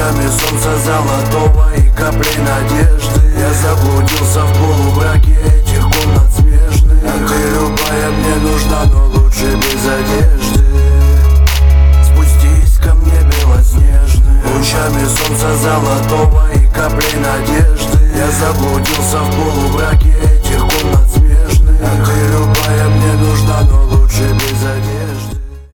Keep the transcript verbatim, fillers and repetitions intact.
Лучами солнца золотого и капли надежды я заблудился в полумраке этих комнат смежных. А ты любая мне нужна, но лучше без одежды. Спустись ко мне белоснежный. Лучами солнца золотого и капли надежды я заблудился в полумраке этих комнат смежных. А ты любая мне нужна, но